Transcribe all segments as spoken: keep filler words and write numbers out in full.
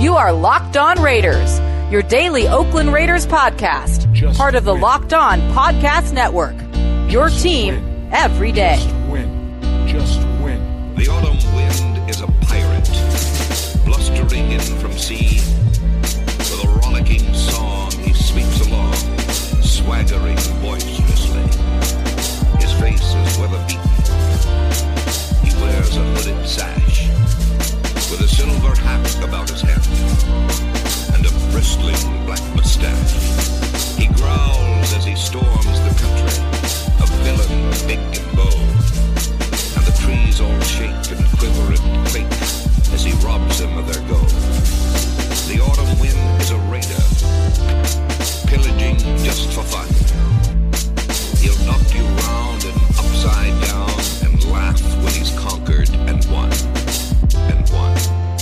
You are Locked On Raiders, your daily Oakland Raiders podcast, Just part of the win. Locked On Podcast Network. Your Just team win. every day. Just win. Just win. The autumn wind is a pirate, blustering in from sea. With a rollicking song he sweeps along, swaggering boisterously. His face is weather-beaten. He wears a hooded sash, with a silver hat about his head, and a bristling black mustache. He growls as he storms the country, a villain big and bold, and the trees all shake and quiver and quake as he robs them of their gold. The autumn wind is a raider, pillaging just for fun. He'll knock you round and upside down and laugh when he's conquered and won, and won,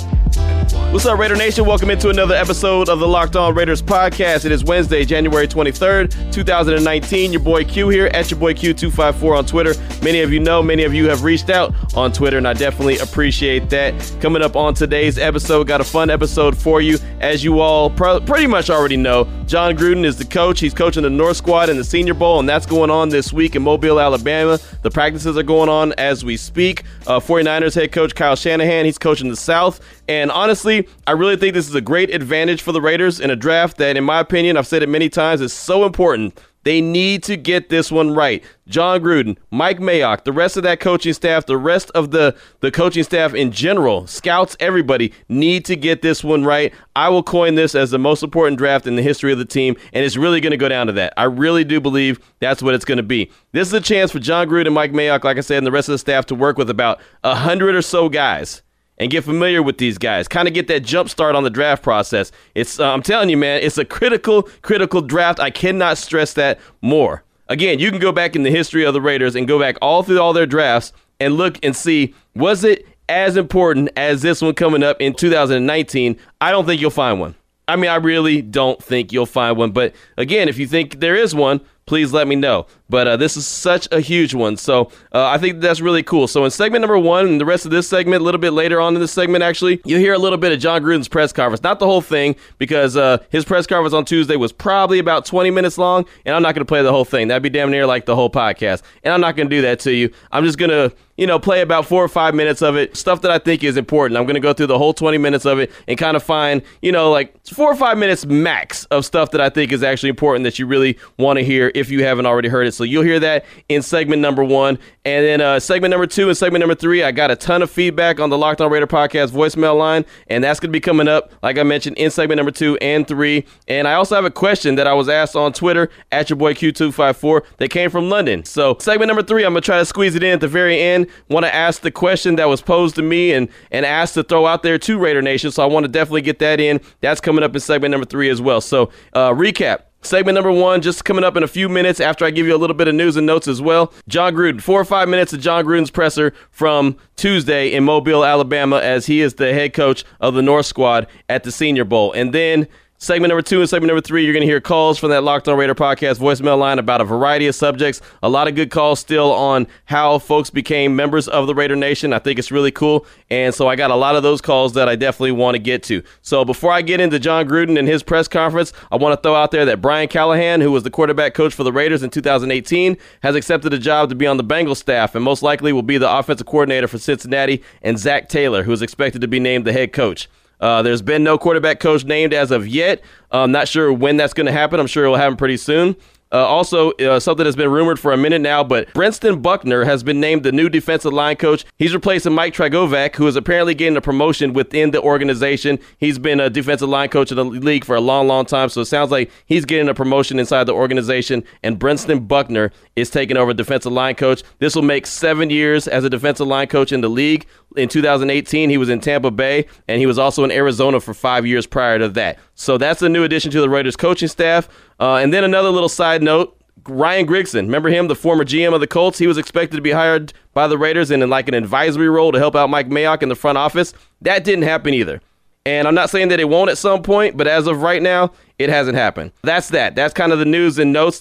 and won. What's up, Raider Nation? Welcome into another episode of the Locked On Raiders podcast. It is Wednesday, January twenty-third, two thousand nineteen. Your boy Q here, at your boy Q two five four on Twitter. Many of you know, many of you have reached out on Twitter, and I definitely appreciate that. Coming up on today's episode, got a fun episode for you. As you all pro- pretty much already know, Jon Gruden is the coach. He's coaching the North Squad in the Senior Bowl, and that's going on this week in Mobile, Alabama. The practices are going on as we speak. Uh, 49ers head coach Kyle Shanahan, he's coaching the South. And honestly, I really think this is a great advantage for the Raiders in a draft that, in my opinion, I've said it many times, is so important. They need to get this one right. Jon Gruden, Mike Mayock, the rest of that coaching staff, the rest of the, the coaching staff in general, scouts, everybody, need to get this one right. I will coin this as the most important draft in the history of the team, and it's really going to go down to that. I really do believe that's what it's going to be. This is a chance for Jon Gruden and Mike Mayock, like I said, and the rest of the staff to work with about a hundred or so guys and get familiar with these guys, kind of get that jump start on the draft process. It's, uh, I'm telling you, man, it's a critical, critical draft. I cannot stress that more. Again, you can go back in the history of the Raiders and go back all through all their drafts and look and see, was it as important as this one coming up in two thousand nineteen? I don't think you'll find one. I mean, I really don't think you'll find one. But again, if you think there is one, please let me know. But uh, this is such a huge one. So uh, I think that's really cool. So in segment number one, and the rest of this segment, a little bit later on in this segment, actually, you'll hear a little bit of Jon Gruden's press conference. Not the whole thing, because uh, his press conference on Tuesday was probably about twenty minutes long, and I'm not going to play the whole thing. That'd be damn near like the whole podcast. And I'm not going to do that to you. I'm just going to, you know, play about four or five minutes of it, stuff that I think is important. I'm going to go through the whole twenty minutes of it and kind of find, you know, like four or five minutes max of stuff that I think is actually important that you really want to hear if you haven't already heard it. So you'll hear that in segment number one. And then uh, segment number two and segment number three, I got a ton of feedback on the Locked On Raider podcast voicemail line, and that's going to be coming up, like I mentioned, in segment number two and three. And I also have a question that I was asked on Twitter, at your boy Q two five four, that came from London. So segment number three, I'm going to try to squeeze it in at the very end. Want to ask the question that was posed to me and, and asked to throw out there to Raider Nation, so I want to definitely get that in. That's coming up in segment number three as well. So uh, recap. Segment number one, just coming up in a few minutes after I give you a little bit of news and notes as well. Jon Gruden, four or five minutes of Jon Gruden's presser from Tuesday in Mobile, Alabama, as he is the head coach of the North Squad at the Senior Bowl. And then segment number two and segment number three, you're going to hear calls from that Locked On Raider podcast voicemail line about a variety of subjects. A lot of good calls still on how folks became members of the Raider Nation. I think it's really cool. And so I got a lot of those calls that I definitely want to get to. So before I get into Jon Gruden and his press conference, I want to throw out there that Brian Callahan, who was the quarterback coach for the Raiders in two thousand eighteen, has accepted a job to be on the Bengals staff and most likely will be the offensive coordinator for Cincinnati, and Zach Taylor, who is expected to be named the head coach. Uh, there's been no quarterback coach named as of yet. I'm not sure when that's going to happen. I'm sure it will happen pretty soon. Uh, also, uh, something that's been rumored for a minute now, but Brenston Buckner has been named the new defensive line coach. He's replacing Mike Tragovac, who is apparently getting a promotion within the organization. He's been a defensive line coach in the league for a long, long time, so it sounds like he's getting a promotion inside the organization, and Brenston Buckner is taking over defensive line coach. This will make seven years as a defensive line coach in the league. In two thousand eighteen, he was in Tampa Bay, and he was also in Arizona for five years prior to that. So that's a new addition to the Raiders coaching staff. Uh, and then another little side note, Ryan Grigson, remember him, the former G M of the Colts? He was expected to be hired by the Raiders in, in like an advisory role to help out Mike Mayock in the front office. That didn't happen either. And I'm not saying that it won't at some point, but as of right now, it hasn't happened. That's that. That's kind of the news and notes that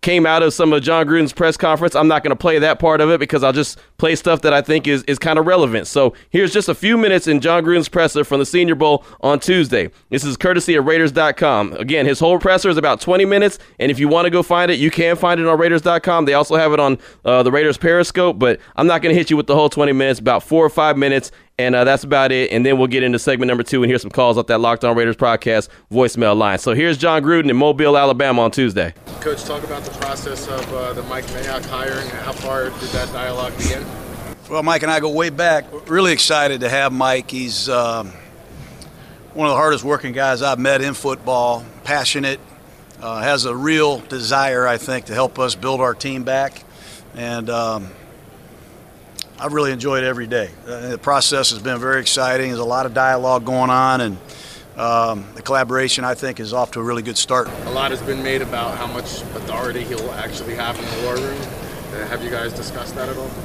came out of some of John Gruden's press conference. I'm not going to play that part of it because I'll just play stuff that I think is, is kind of relevant. So here's just a few minutes in John Gruden's presser from the Senior Bowl on Tuesday. This is courtesy of Raiders dot com. Again, his whole presser is about twenty minutes, and if you want to go find it, you can find it on Raiders dot com. They also have it on uh, the Raiders Periscope, but I'm not going to hit you with the whole twenty minutes, about four or five minutes, and uh, that's about it. And then we'll get into segment number two and hear some calls off that Locked On Raiders podcast voicemail line. So here's John Gruden in Mobile, Alabama on Tuesday. Coach, talk about the process of uh, the Mike Mayock hiring. How far did that dialogue begin? Well, Mike and I go way back. We're really excited to have Mike. He's um, one of the hardest working guys I've met in football, passionate, uh, has a real desire, I think, to help us build our team back. And um, I've really enjoyed it every day. Uh, the process has been very exciting. There's a lot of dialogue going on, and um, the collaboration, I think, is off to a really good start. A lot has been made about how much authority he'll actually have in the war room. Uh, have you guys discussed that at all?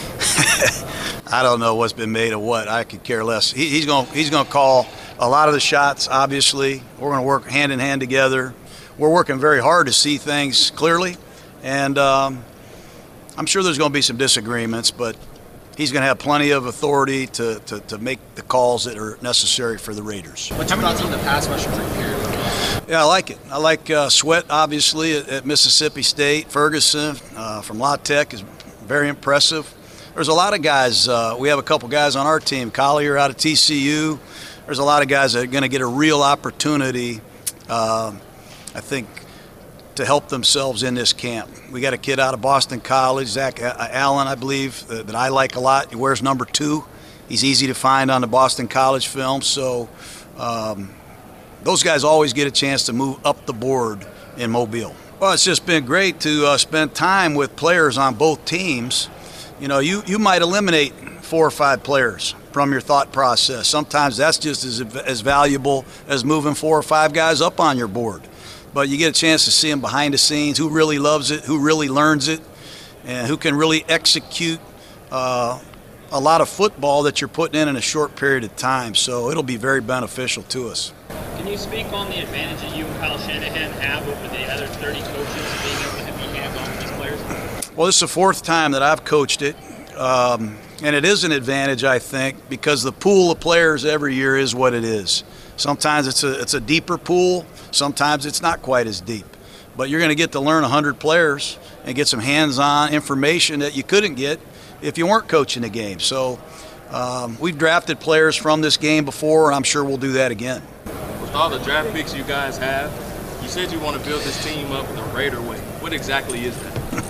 I don't know what's been made of what. I could care less. He, he's going he's going to call a lot of the shots, obviously. We're going to work hand in hand together. We're working very hard to see things clearly, and um, I'm sure there's going to be some disagreements, but he's going to have plenty of authority to, to, to make the calls that are necessary for the Raiders. What's your thoughts on the pass rusher group here? Yeah, I like it. I like uh, Sweat, obviously, at, at Mississippi State. Ferguson uh, from La Tech is very impressive. There's a lot of guys. Uh, we have a couple guys on our team. Collier out of T C U. There's a lot of guys that are going to get a real opportunity, uh, I think, to help themselves in this camp. We got a kid out of Boston College, Zach Allen, I believe, that, that I like a lot. He wears number two. He's easy to find on the Boston College film. So um, those guys always get a chance to move up the board in Mobile. Well, it's just been great to uh, spend time with players on both teams. You know, you, you might eliminate four or five players from your thought process. Sometimes that's just as, as valuable as moving four or five guys up on your board. But you get a chance to see them behind the scenes, who really loves it, who really learns it, and who can really execute uh, a lot of football that you're putting in in a short period of time. So it'll be very beneficial to us. Can you speak on the advantage that you and Kyle Shanahan have over the other thirty coaches being able to be hands-on with these players? Well, this is the fourth time that I've coached it. Um, and it is an advantage, I think, because the pool of players every year is what it is. Sometimes it's a it's a deeper pool. Sometimes it's not quite as deep. But you're going to get to learn one hundred players and get some hands-on information that you couldn't get if you weren't coaching the game. So um, we've drafted players from this game before, and I'm sure we'll do that again. With all the draft picks you guys have, you said you want to build this team up the Raider way. What exactly is that?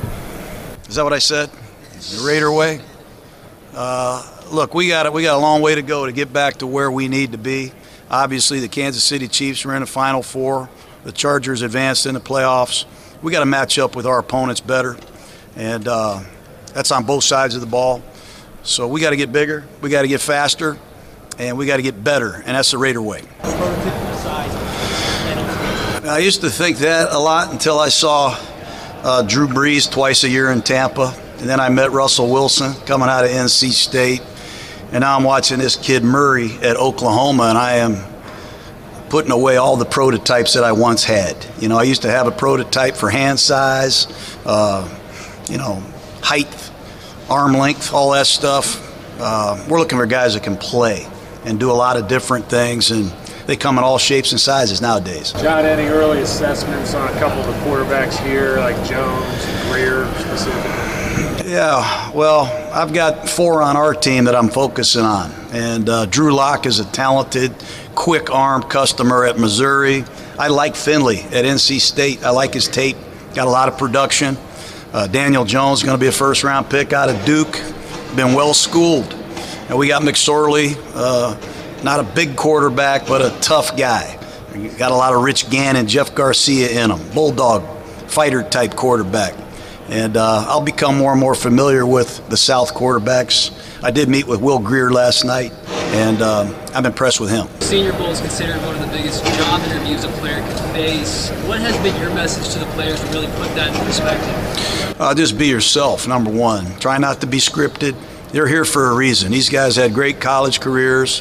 Is that what I said? The Raider way? Uh, look, we got we got a long way to go to get back to where we need to be. Obviously, the Kansas City Chiefs are in the Final Four. The Chargers advanced in the playoffs. We got to match up with our opponents better, and uh, that's on both sides of the ball. So we got to get bigger, we got to get faster, and we got to get better, and that's the Raider way. I used to think that a lot until I saw uh, Drew Brees twice a year in Tampa, and then I met Russell Wilson coming out of N C State. And now I'm watching this kid Murray at Oklahoma, and I am putting away all the prototypes that I once had. You know, I used to have a prototype for hand size, uh, you know, height, arm length, all that stuff. Uh, we're looking for guys that can play and do a lot of different things, and they come in all shapes and sizes nowadays. John, any early assessments on a couple of the quarterbacks here, like Jones, Greer specifically? Yeah, well, I've got four on our team that I'm focusing on. And uh, Drew Lock is a talented, quick-arm customer at Missouri. I like Finley at N C State. I like his tape. Got a lot of production. Uh, Daniel Jones is going to be a first-round pick out of Duke. Been well-schooled. And we got McSorley, uh, not a big quarterback, but a tough guy. Got a lot of Rich Gannon, Jeff Garcia in him. Bulldog, fighter-type quarterback. And uh, I'll become more and more familiar with the South quarterbacks. I did meet with Will Greer last night, and um, I'm impressed with him. Senior Bowl is considered one of the biggest job interviews a player can face. What has been your message to the players to really put that in perspective? Uh, just be yourself, number one. Try not to be scripted. They're here for a reason. These guys had great college careers.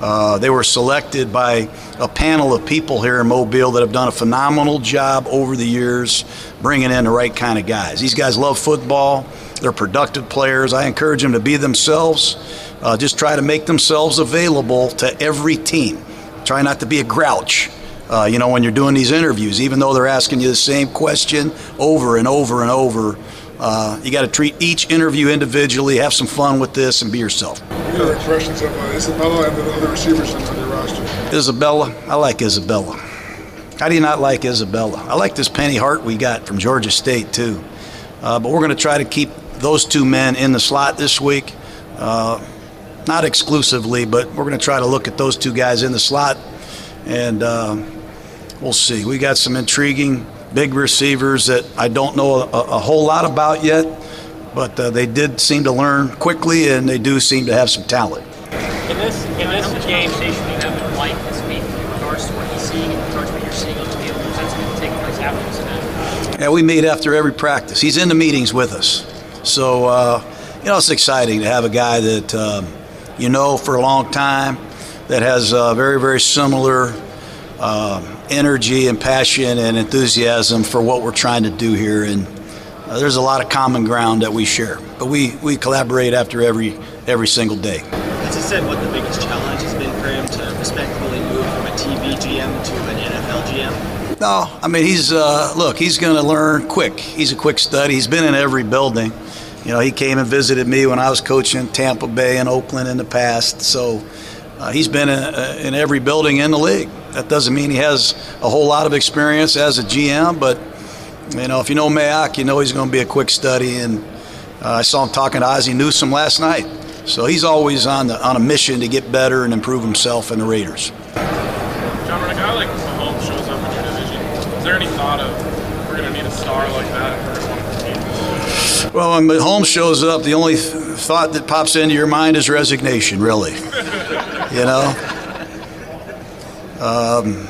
Uh, they were selected by a panel of people here in Mobile that have done a phenomenal job over the years bringing in the right kind of guys. These guys love football. They're productive players. I encourage them to be themselves. Uh, just try to make themselves available to every team. Try not to be a grouch, uh, you know, when you're doing these interviews, even though they're asking you the same question over and over and over. Uh, you got to treat each interview individually, have some fun with this, and be yourself. What are your impressions of uh, Isabella and the other receivers on your roster? Isabella, I like Isabella. How do you not like Isabella? I like this Penny Hart we got from Georgia State, too. Uh, but we're going to try to keep those two men in the slot this week. Uh, not exclusively, but we're going to try to look at those two guys in the slot, and uh, we'll see. We got some intriguing big receivers that I don't know a, a whole lot about yet, but uh, they did seem to learn quickly, and they do seem to have some talent. In this, in this game, station you have in light this week in regards to what he's seeing and in regards to what you're seeing on the field, that's going to take place after this event. Yeah, we meet after every practice. He's in the meetings with us. So, uh, you know, it's exciting to have a guy that um, you know for a long time that has uh, very, very similar uh, energy and passion and enthusiasm for what we're trying to do here. And uh, there's a lot of common ground that we share. But we, we collaborate after every every single day. Has he said what the biggest challenge has been for him to respectfully move from a T V G M to an N F L G M? No, I mean, he's, uh, look, he's going to learn quick. He's a quick study. He's been in every building. You know, he came and visited me when I was coaching Tampa Bay and Oakland in the past. So uh, he's been in, uh, in every building in the league. That doesn't mean he has a whole lot of experience as a G M, but, you know, if you know Mayock, you know he's going to be a quick study. And uh, I saw him talking to Ozzie Newsome last night. So he's always on the on a mission to get better and improve himself in the Raiders. John, when a guy like Mahomes shows up in your division, is there any thought of we're going to need a star like that for one of the teams? Well, when Mahomes shows up, the only th- thought that pops into your mind is resignation, really. You know? Um,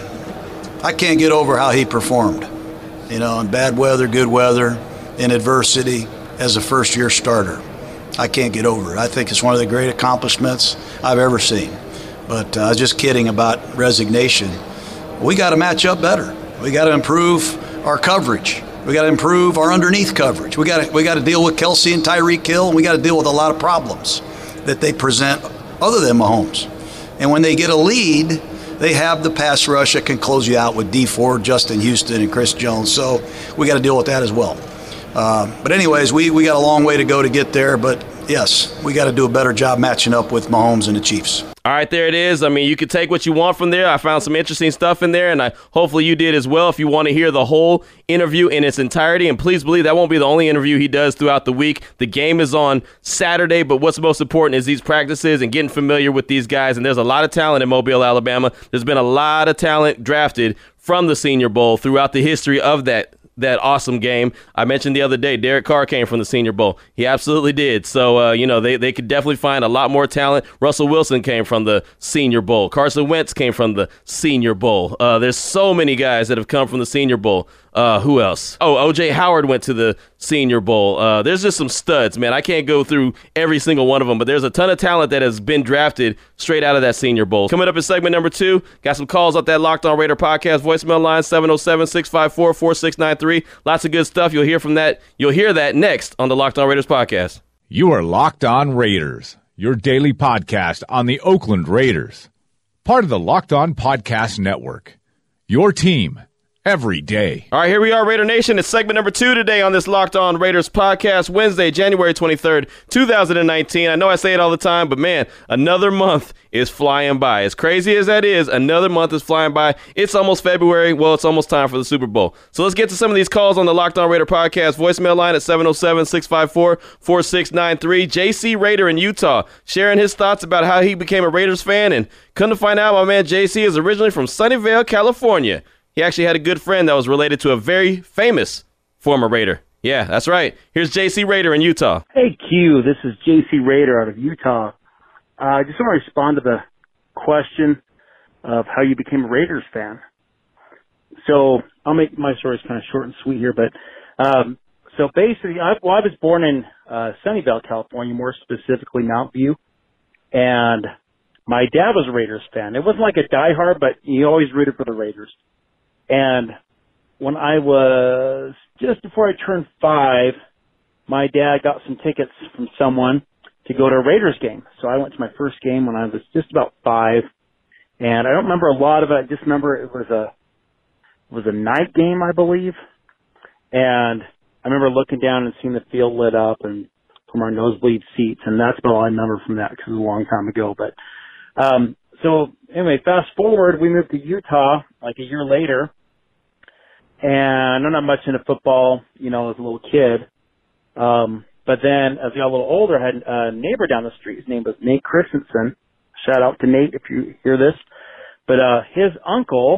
I can't get over how he performed, you know, in bad weather, good weather, in adversity as a first-year starter. I can't get over it. I think it's one of the great accomplishments I've ever seen. But I uh, was just kidding about resignation. We got to match up better. We got to improve our coverage. We got to improve our underneath coverage. We got to we got to deal with Kelsey and Tyreek Hill, and we got to deal with a lot of problems that they present other than Mahomes. And when they get a lead, they have the pass rush that can close you out with Dee Ford, Justin Houston, and Chris Jones. So we got to deal with that as well. Uh, but anyways, we, we got a long way to go to get there. But, yes, we got to do a better job matching up with Mahomes and the Chiefs. All right, there it is. I mean, you can take what you want from there. I found some interesting stuff in there, and I hopefully you did as well. If you want to hear the whole interview in its entirety, and please believe that won't be the only interview he does throughout the week. The game is on Saturday, but what's most important is these practices and getting familiar with these guys, and there's a lot of talent in Mobile, Alabama. There's been a lot of talent drafted from the Senior Bowl throughout the history of that that awesome game. I mentioned the other day, Derek Carr came from the Senior Bowl. He absolutely did. So, uh, you know, they, they could definitely find a lot more talent. Russell Wilson came from the Senior Bowl. Carson Wentz came from the Senior Bowl. Uh, there's so many guys that have come from the Senior Bowl. Uh, who else? Oh, O J Howard went to the Senior Bowl. Uh, there's just some studs, man. I can't go through every single one of them, but there's a ton of talent that has been drafted straight out of that Senior Bowl. Coming up in segment number two, got some calls off that Locked On Raider podcast voicemail line, seven oh seven, six five four, four six nine three. Lots of good stuff. You'll hear from that. You'll hear that next on the Locked On Raiders podcast. You are Locked On Raiders, your daily podcast on the Oakland Raiders. Part of the Locked On Podcast Network. Your team every day. All right, here we are, Raider Nation. It's segment number two today on this Locked On Raiders podcast, Wednesday, January twenty-third, two thousand nineteen. I know I say it all the time, but man, another month is flying by. As crazy as that is, another month is flying by. It's almost February. Well, it's almost time for the Super Bowl. So let's get to some of these calls on the Locked On Raider podcast voicemail line at seven oh seven, six five four, four six nine three. J C Raider in Utah sharing his thoughts about how he became a Raiders fan, and come to find out, my man J C is originally from Sunnyvale, California. He actually had a good friend that was related to a very famous former Raider. Yeah, that's right. Here's J C Raider in Utah. Hey, Q. This is J C Raider out of Utah. Uh, I just want to respond to the question of how you became a Raiders fan. So I'll make my stories kind of short and sweet here. But um, so basically, I, well, I was born in uh, Sunnyvale, California, more specifically Mount View. And my dad was a Raiders fan. It wasn't like a diehard, but he always rooted for the Raiders. And when I was just before I turned five, my dad got some tickets from someone to go to a Raiders game. So I went to my first game when I was just about five. And I don't remember a lot of it. I just remember it was a it was a night game, I believe. And I remember looking down and seeing the field lit up and from our nosebleed seats, and that's about all I remember from that because it was a long time ago. But um, so anyway, fast forward, we moved to Utah like a year later, and I'm not much into football, you know, as a little kid. Um, but then as I got a little older, I had a neighbor down the street. His name was Nate Christensen. Shout out to Nate if you hear this. But uh, his uncle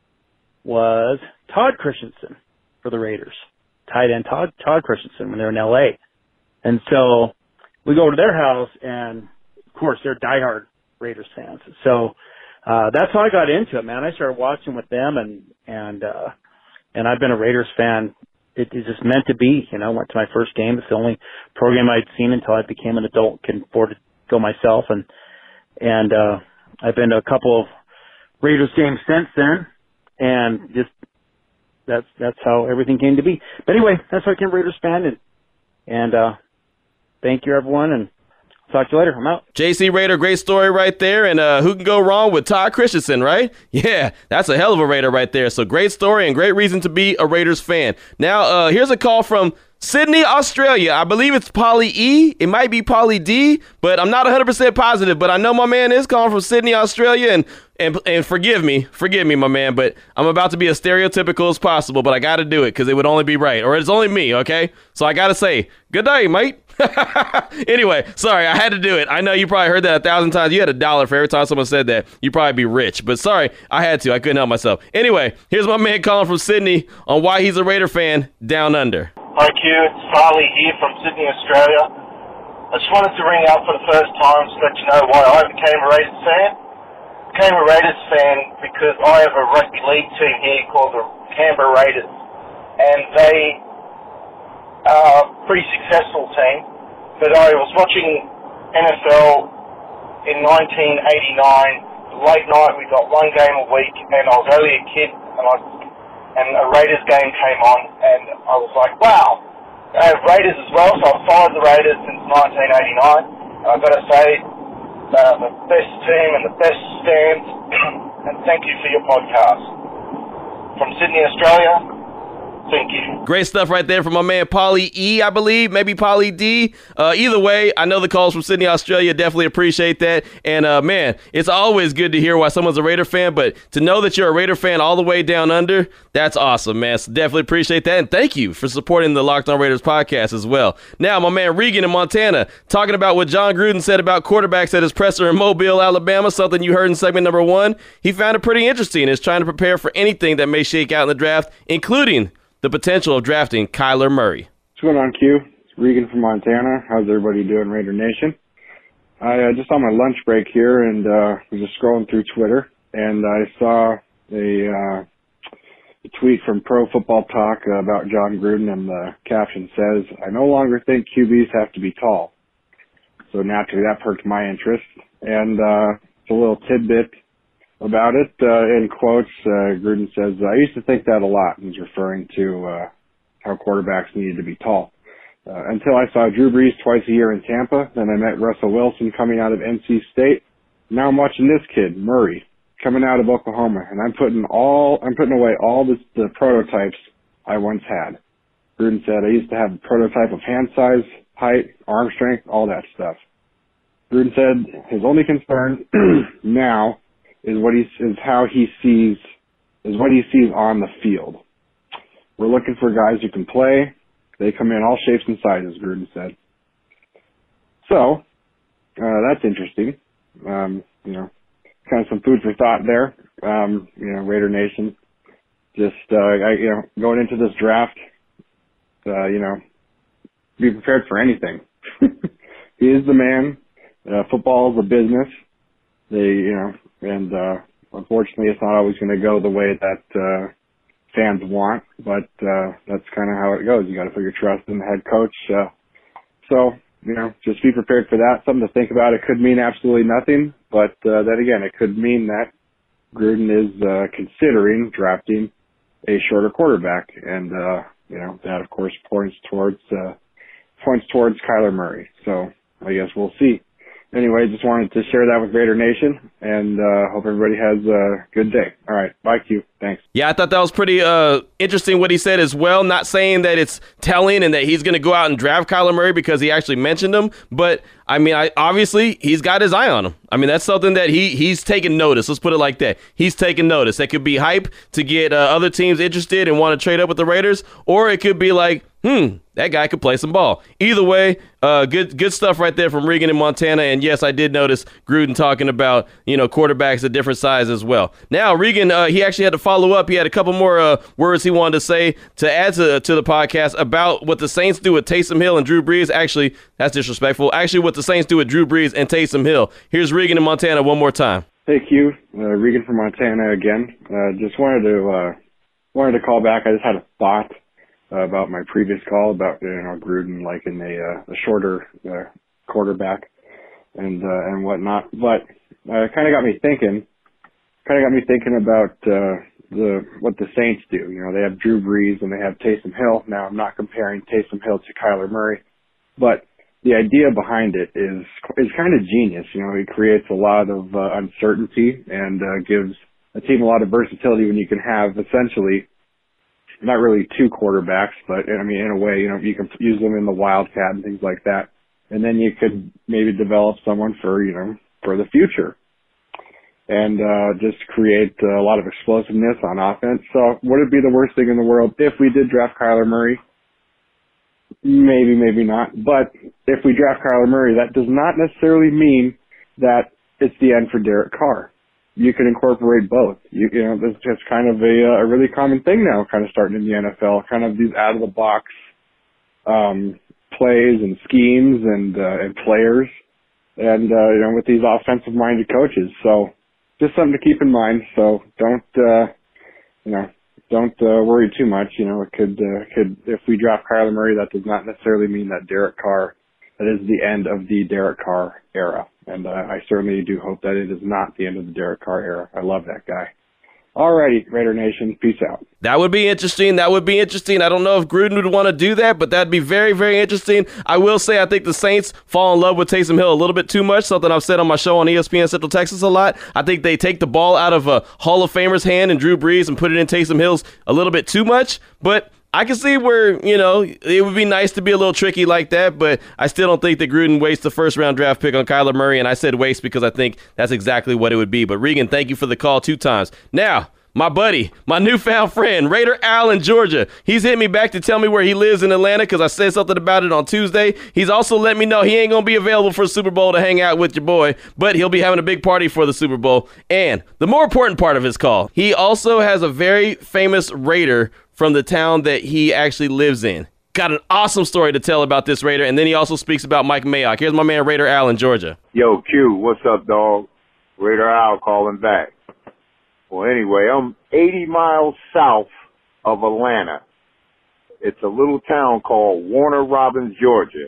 was Todd Christensen for the Raiders, tight end Todd Todd Christensen when they were in L A. And so we go to their house, and of course they're diehard Raiders fans. So uh, that's how I got into it, man. I started watching with them, and and uh, and I've been a Raiders fan. It is just meant to be. You know, I went to my first game. It's the only program I'd seen until I became an adult, can afford to go myself, and and uh, I've been to a couple of Raiders games since then, and just that's that's how everything came to be. But anyway, that's how I became a Raiders fan, and and uh, thank you, everyone, and talk to you later. I'm out. J C Raider, great story right there. And uh, who can go wrong with Todd Christensen, right? Yeah, that's a hell of a Raider right there. So great story and great reason to be a Raiders fan. Now, uh, here's a call from Sydney, Australia. I believe it's Polly E. It might be Polly D, but I'm not one hundred percent positive. But I know my man is calling from Sydney, Australia, and and and forgive me, forgive me, my man, but I'm about to be as stereotypical as possible, but I got to do it because it would only be right, or it's only me, okay? So I got to say, good day, mate. Anyway, sorry, I had to do it. I know you probably heard that a thousand times. You had a dollar for every time someone said that. You'd probably be rich, but sorry, I had to. I couldn't help myself. Anyway, here's my man calling from Sydney on why he's a Raider fan down under. Hi Q, it's Farley here from Sydney, Australia. I just wanted to ring out for the first time to let you know why I became a Raiders fan. I became a Raiders fan because I have a rugby league team here called the Canberra Raiders, and they are a pretty successful team. But I was watching N F L in nineteen eighty-nine, late night, we got one game a week, and I was only a kid, and I and a Raiders game came on, and I was like, wow, they have Raiders as well, so I've followed the Raiders since nineteen eighty-nine. I've got to say, they're the best team and the best fans, and thank you for your podcast. From Sydney, Australia, thank you. Great stuff right there from my man Polly E, I believe, maybe Polly D. Uh, either way, I know the calls from Sydney, Australia. Definitely appreciate that. And, uh, man, it's always good to hear why someone's a Raider fan, but to know that you're a Raider fan all the way down under, that's awesome, man. So definitely appreciate that. And thank you for supporting the Locked On Raiders podcast as well. Now, my man Regan in Montana, talking about what John Gruden said about quarterbacks at his presser in Mobile, Alabama, something you heard in segment number one. He found it pretty interesting. Is trying to prepare for anything that may shake out in the draft, including the potential of drafting Kyler Murray. What's going on, Q? It's Regan from Montana. How's everybody doing, Raider Nation? I uh, just on my lunch break here and uh, was just scrolling through Twitter, and I saw a, uh, a tweet from Pro Football Talk uh, about John Gruden, and the caption says, "I no longer think Q Bs have to be tall." So naturally that perked my interest, and uh, it's a little tidbit about it, uh, in quotes, uh, Gruden says, "I used to think that a lot." He's referring to uh, how quarterbacks needed to be tall. Uh, until I saw Drew Brees twice a year in Tampa, then I met Russell Wilson coming out of N C State. Now I'm watching this kid, Murray, coming out of Oklahoma, and I'm putting all I'm putting away all this, the prototypes I once had. Gruden said, "I used to have a prototype of hand size, height, arm strength, all that stuff." Gruden said his only concern now is what he is how he sees is what he sees on the field. "We're looking for guys who can play. They come in all shapes and sizes," Gruden said. So uh, that's interesting. Um, you know, kind of some food for thought there. Um, you know, Raider Nation, just uh, I, you know, going into this draft, uh, you know, be prepared for anything. He is the man. Uh, football is a business. They, you know. And, uh, unfortunately, it's not always going to go the way that, uh, fans want, but, uh, that's kind of how it goes. You got to put your trust in the head coach. Uh, so you know, just be prepared for that. Something to think about. It could mean absolutely nothing, but uh, then again, it could mean that Gruden is uh, considering drafting a shorter quarterback, and uh, you know that of course points towards uh, points towards Kyler Murray. So I guess we'll see. Anyway, just wanted to share that with Raider Nation, and uh, hope everybody has a good day. All right, bye, Q. Thanks. Yeah, I thought that was pretty uh, interesting what he said as well. Not saying that it's telling and that he's going to go out and draft Kyler Murray because he actually mentioned him, but I mean, I, obviously he's got his eye on him. I mean, that's something that he he's taking notice. Let's put it like that. He's taking notice. That could be hype to get uh, other teams interested and want to trade up with the Raiders, or it could be like, hmm, that guy could play some ball. Either way, uh, good good stuff right there from Regan in Montana. And yes, I did notice Gruden talking about, you know, quarterbacks of different size as well. Now, Regan, uh, he actually had to follow up. He had a couple more uh, words he wanted to say to add to, to the podcast about what the Saints do with Taysom Hill and Drew Brees. Actually, that's disrespectful. Actually, what the Saints do with Drew Brees and Taysom Hill. Here's Regan in Montana one more time. Hey, Q. Uh, Regan from Montana again. Uh, just wanted to uh, wanted to call back. I just had a thought Uh, about my previous call about, you know, Gruden liking a, uh, a shorter uh, quarterback and uh, and whatnot. But uh, it kind of got me thinking. Kind of got me thinking about uh, the what the Saints do. You know, they have Drew Brees and they have Taysom Hill. Now, I'm not comparing Taysom Hill to Kyler Murray, but the idea behind it is is kind of genius. You know, he creates a lot of uh, uncertainty and uh, gives a team a lot of versatility when you can have essentially not really two quarterbacks, but I mean, in a way, you know, you can use them in the wildcat and things like that. And then you could maybe develop someone for, you know, for the future and, uh, just create uh, a lot of explosiveness on offense. So would it be the worst thing in the world if we did draft Kyler Murray? Maybe, maybe not. But if we draft Kyler Murray, that does not necessarily mean that it's the end for Derek Carr. You can incorporate both. You, you know, this is just kind of a, a really common thing now, kind of starting in the N F L, kind of these out of the box, um, plays and schemes and, uh, and players and, uh, you know, with these offensive minded coaches. So just something to keep in mind. So don't, uh, you know, don't, uh, worry too much. You know, it could, uh, could, if we draft Kyler Murray, that does not necessarily mean that Derek Carr, that is the end of the Derek Carr era. And uh, I certainly do hope that it is not the end of the Derek Carr era. I love that guy. Alrighty, Raider Nation, peace out. That would be interesting. That would be interesting. I don't know if Gruden would want to do that, but that'd be very, very interesting. I will say I think the Saints fall in love with Taysom Hill a little bit too much, something I've said on my show on E S P N Central Texas a lot. I think they take the ball out of a Hall of Famer's hand and Drew Brees and put it in Taysom Hill's a little bit too much, but I can see where, you know, it would be nice to be a little tricky like that, but I still don't think that Gruden wastes the first-round draft pick on Kyler Murray, and I said waste because I think that's exactly what it would be. But, Regan, thank you for the call two times. Now, my buddy, my newfound friend, Raider Al in Georgia, he's hit me back to tell me where he lives in Atlanta because I said something about it on Tuesday. He's also let me know he ain't going to be available for the Super Bowl to hang out with your boy, but he'll be having a big party for the Super Bowl. And the more important part of his call, he also has a very famous Raider from the town that he actually lives in. Got an awesome story to tell about this Raider, and then he also speaks about Mike Mayock. Here's my man Raider Al in Georgia. Yo, Q, what's up, dog? Raider Al calling back. Well, anyway, I'm eighty miles south of Atlanta. It's a little town called Warner Robins, Georgia.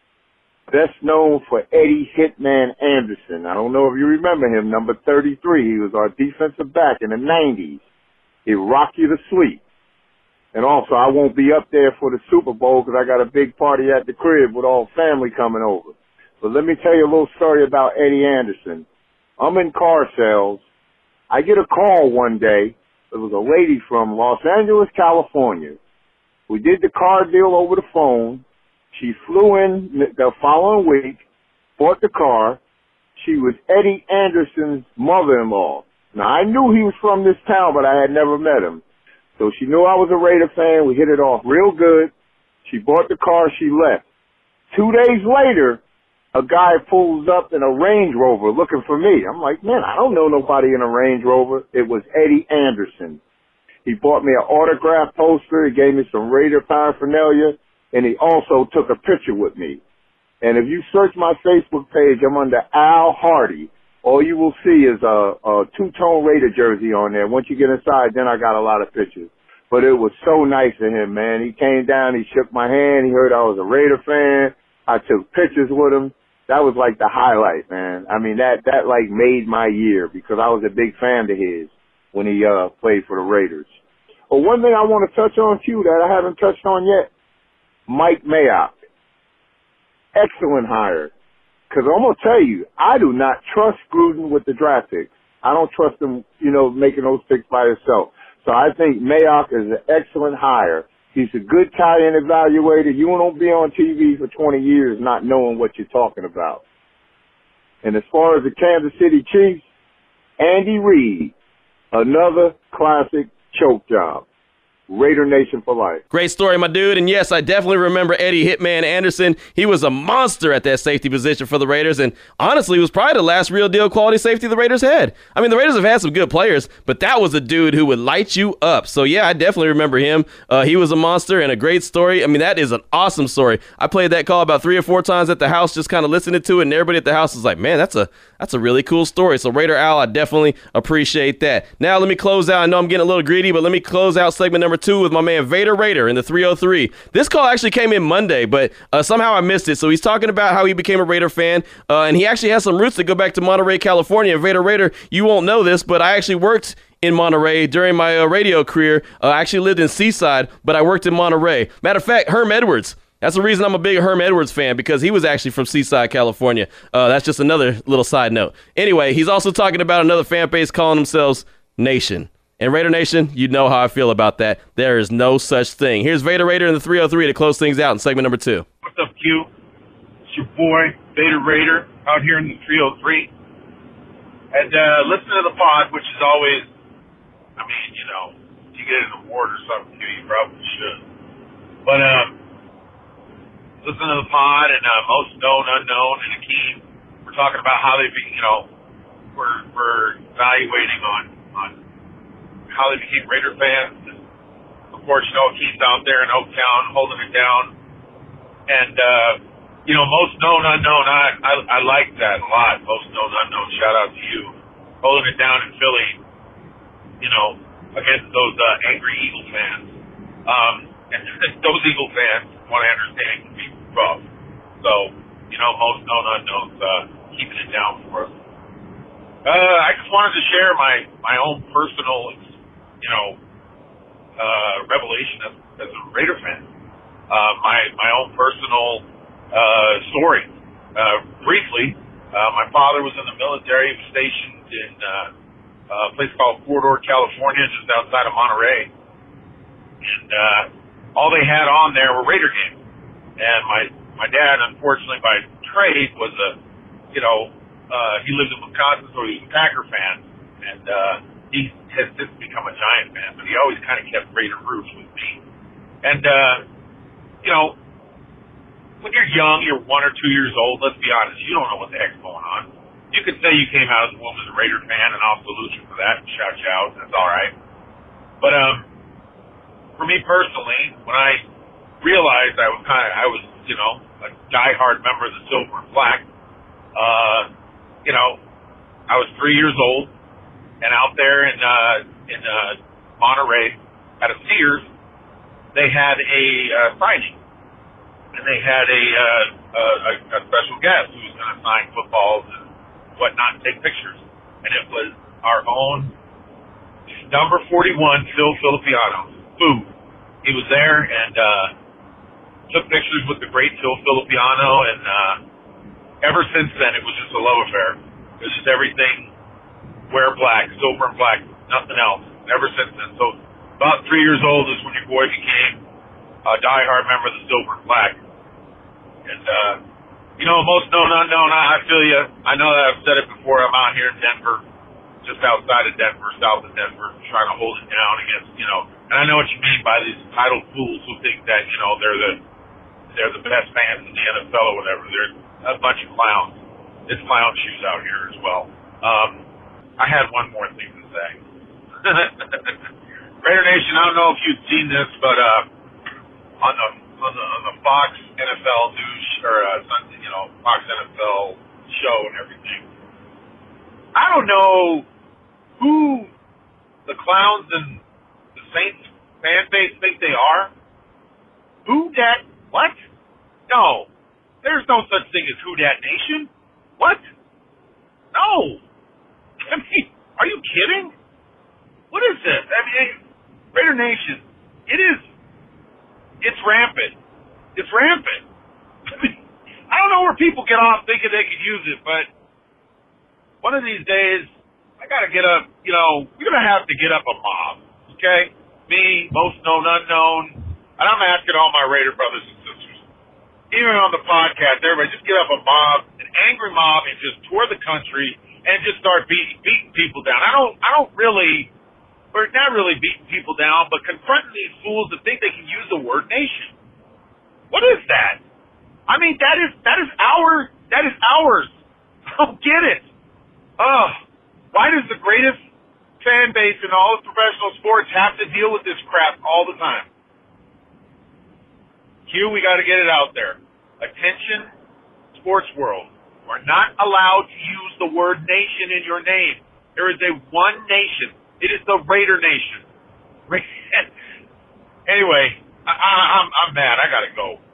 Best known for Eddie Hitman Anderson. I don't know if you remember him, number thirty-three. He was our defensive back in the nineties. He'd rock you to sleep. And also, I won't be up there for the Super Bowl because I got a big party at the crib with all family coming over. But let me tell you a little story about Eddie Anderson. I'm in car sales. I get a call one day. It was a lady from Los Angeles, California. We did the car deal over the phone. She flew in the following week, bought the car. She was Eddie Anderson's mother-in-law. Now, I knew he was from this town, but I had never met him. So she knew I was a Raider fan. We hit it off real good. She bought the car. She left. Two days later, a guy pulls up in a Range Rover looking for me. I'm like, man, I don't know nobody in a Range Rover. It was Eddie Anderson. He bought me an autograph poster. He gave me some Raider paraphernalia, and he also took a picture with me. And if you search my Facebook page, I'm under Al Hardy. All you will see is a, a two-tone Raider jersey on there. Once you get inside, then I got a lot of pictures. But it was so nice of him, man. He came down, he shook my hand, he heard I was a Raider fan. I took pictures with him. That was like the highlight, man. I mean, that, that like made my year because I was a big fan of his when he, uh, played for the Raiders. But one thing I want to touch on, too, that I haven't touched on yet, Mike Mayock. Excellent hire. Because I'm going to tell you, I do not trust Gruden with the draft picks. I don't trust him, you know, making those picks by himself. So I think Mayock is an excellent hire. He's a good tie-in evaluator. You won't be on T V for twenty years not knowing what you're talking about. And as far as the Kansas City Chiefs, Andy Reid, another classic choke job. Raider Nation for life. Great story, my dude. And yes, I definitely remember Eddie Hitman Anderson. He was a monster at that safety position for the Raiders, and honestly was probably the last real deal quality safety the Raiders had. I mean, the Raiders have had some good players, but that was a dude who would light you up. So yeah, I definitely remember him. Uh, he was a monster and a great story. I mean, that is an awesome story. I played that call about three or four times at the house, just kind of listening to it, and everybody at the house was like, man, that's a that's a really cool story. So Raider Al, I definitely appreciate that. Now let me close out. I know I'm getting a little greedy, but let me close out segment number two with my man Vader Raider in the three oh three. This call actually came in Monday, but uh, somehow I missed it. So he's talking about how he became a Raider fan, uh, and he actually has some roots that go back to Monterey, California. And Vader Raider, you won't know this, but I actually worked in Monterey during my uh, radio career. Uh, I actually lived in Seaside, but I worked in Monterey. Matter of fact, Herm Edwards. That's the reason I'm a big Herm Edwards fan, because he was actually from Seaside, California. Uh, that's just another little side note. Anyway, he's also talking about another fan base calling themselves Nation. And Raider Nation, you know how I feel about that. There is no such thing. Here's Vader Raider in the three oh three to close things out in segment number two. What's up, Q? It's your boy, Vader Raider, out here in the three oh three. And uh, listen to the pod, which is always, I mean, you know, if you get an award or something, you probably should. But um, listen to the pod, and uh, Most Known, Unknown, and Akeem. We're talking about how they, be, you know, we're, we're evaluating on, on how they became Raider fans. And of course, you know, Keith's out there in Oaktown holding it down. And, uh, you know, Most Known Unknown, I, I, I like that a lot. Most Known Unknown, shout out to you. Holding it down in Philly, you know, against those uh, angry Eagle fans. Um, and those Eagle fans, from what I understand, can be rough. So, you know, Most Known Unknown's uh, keeping it down for us. Uh, I just wanted to share my, my own personal you know, uh, revelation as, as a Raider fan. Uh, my, my own personal, uh, story. Uh, briefly, uh, my father was in the military. He was stationed in, uh, a place called Corridor, California, just outside of Monterey. And, uh, all they had on there were Raider games. And my, my dad, unfortunately, by trade was a, you know, uh, he lived in Wisconsin, so he was a Packer fan. And, uh, he has since become a Giant fan, but he always kind of kept Raider roots with me. And, uh, you know, when you're young, you're one or two years old, let's be honest, you don't know what the heck's going on. You could say you came out of the womb as a Raider fan, and I'll salute you for that and shout you out. That's all right. But, um, for me personally, when I realized I was kind of, I was, you know, a diehard member of the Silver and Black, uh, you know, I was three years old. And out there in uh, in uh, Monterey, at a Sears, they had a uh, signing, and they had a, uh, a a special guest who was going to sign footballs and whatnot, and take pictures. And it was our own number forty-one, Phil Filipiano. Boo! He was there and uh, took pictures with the great Phil Filipiano, and uh, ever since then, it was just a love affair. It was just everything. Wear black, silver and black, nothing else. Ever since then. So about three years old is when your boy became a diehard member of the Silver and Black. And, uh, you know, Most Known Unknown, I, I feel you. I know that I've said it before. I'm out here in Denver, just outside of Denver, south of Denver, trying to hold it down against, you know, and I know what you mean by these entitled fools who think that, you know, they're the, they're the best fans in the N F L or whatever. They're a bunch of clowns. It's clown shoes out here as well. Um, I had one more thing to say. Raider Nation, I don't know if you've seen this, but uh, on the on the on the Fox N F L news or uh, you know Fox N F L show and everything, I don't know who the clowns and the Saints fan base think they are. Who that? What? No, There's no such thing as Who Dat Nation. What? No. I mean, are you kidding? What is this? I mean, Raider Nation, it is, it's rampant. It's rampant. I mean, I don't know where people get off thinking they could use it, but one of these days, I got to get up, you know, we're going to have to get up a mob, okay? Me, most known, unknown, and I'm asking all my Raider brothers and sisters, even on the podcast, everybody just get up a mob, an angry mob, and just tour the country and just start beating, beating people down. I don't, I don't really, or not really beating people down, but confronting these fools that think they can use the word nation. What is that? I mean, that is, that is our, that is ours. I don't get it. Ugh. Why does the greatest fan base in all of professional sports have to deal with this crap all the time? Q, we got to get it out there. Attention, sports world. We're not allowed to use the word nation in your name. There is a one nation. It is the Raider Nation. Anyway, I, I, I'm, I'm mad. I got to go.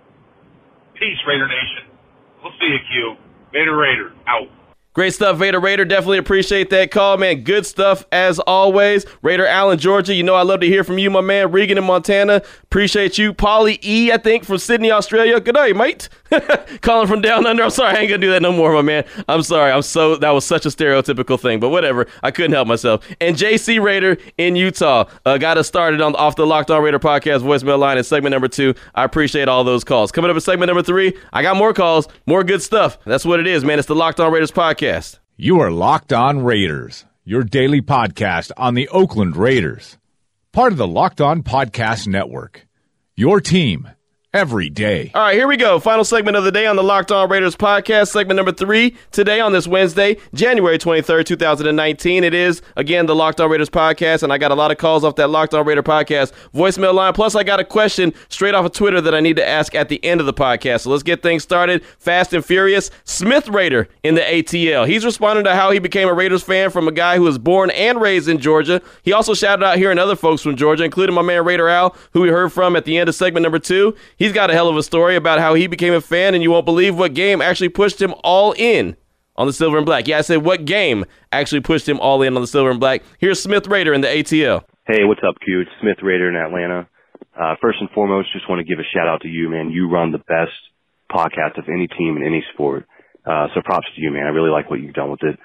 Peace, Raider Nation. We'll see you, Q. Vader Raider, out. Great stuff, Vader Raider. Definitely appreciate that call, man. Good stuff as always. Raider Allen, Georgia. You know I love to hear from you, my man. Regan in Montana. Appreciate you. Paulie E, I think, from Sydney, Australia. Good day, mate. Calling from down under. I'm sorry. I ain't going to do that no more, my man. I'm sorry. I'm so, that was such a stereotypical thing, but whatever. I couldn't help myself. And J C Raider in Utah. Uh, got us started on off the Locked On Raider podcast voicemail line in segment number two. I appreciate all those calls. Coming up in segment number three, I got more calls, more good stuff. That's what it is, man. It's the Locked On Raiders podcast. You are Locked On Raiders, your daily podcast on the Oakland Raiders. Part of the Locked On Podcast Network. Your team every day. All right, here we go. Final segment of the day on the Locked On Raiders podcast, segment number three. Today on this Wednesday, January twenty-third, twenty nineteen. It is, again, the Locked On Raiders podcast, and I got a lot of calls off that Locked On Raider podcast voicemail line. Plus, I got a question straight off of Twitter that I need to ask at the end of the podcast. So let's get things started. Fast and furious. Smith Raider in the A T L. He's responding to how he became a Raiders fan from a guy who was born and raised in Georgia. He also shouted out hearing other folks from Georgia, including my man Raider Al, who we heard from at the end of segment number two. He's got a hell of a story about how he became a fan, and you won't believe what game actually pushed him all in on the silver and black. Yeah, I said what game actually pushed him all in on the silver and black. Here's Smith Raider in the A T L. Hey, what's up, Q? It's Smith Raider in Atlanta. Uh, first and foremost, just want to give a shout out to you, man. You run the best podcast of any team in any sport. Uh, so props to you, man. I really like what you've done with it.